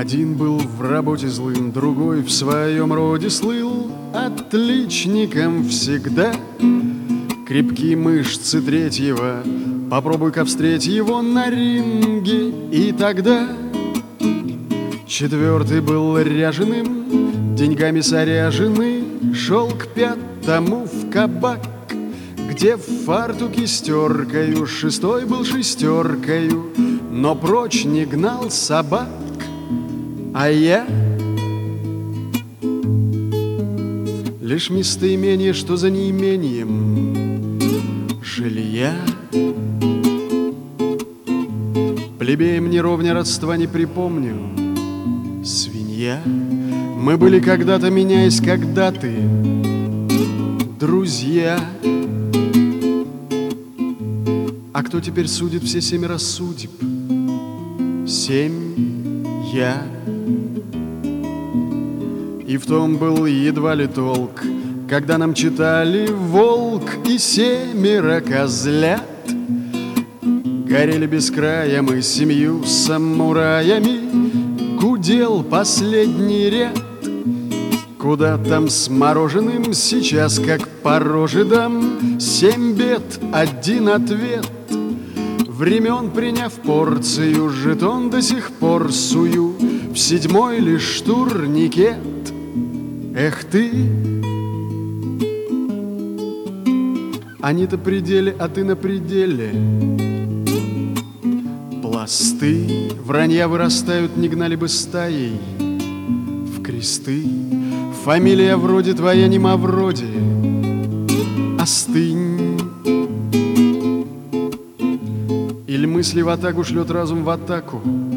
Один был в работе злым, другой в своем роде слыл отличником всегда. Крепкие мышцы третьего, попробуй-ка встреть его на ринге, и тогда. Четвертый был ряженым, деньгами соряженный, шел к пятому в кабак, где в фартуке стеркою, шестой был шестеркою, но прочь не гнал собак. А я лишь местоимение, что за неимением жилья. Плебеям не ровня родства не припомню, свинья. Мы были когда-то, меняясь, когда ты, друзья. А кто теперь судит все 7 судеб? 7 я. И в том был едва ли толк, когда нам читали «Волк» и «7 козлят». Горели без края мы 7 самураями, гудел последний ряд. Куда там с мороженым, сейчас как по роже дам 7 бед, 1 ответ. Времен приняв порцию, жетон до сих пор сую в 7-й лишь турникет. Эх ты! Они-то пределе, а ты на пределе. Пласты вранья вырастают, не гнали бы стаей в кресты. Фамилия вроде твоя, нема вроде. Остынь. Или мысли в атаку шлет разум в атаку.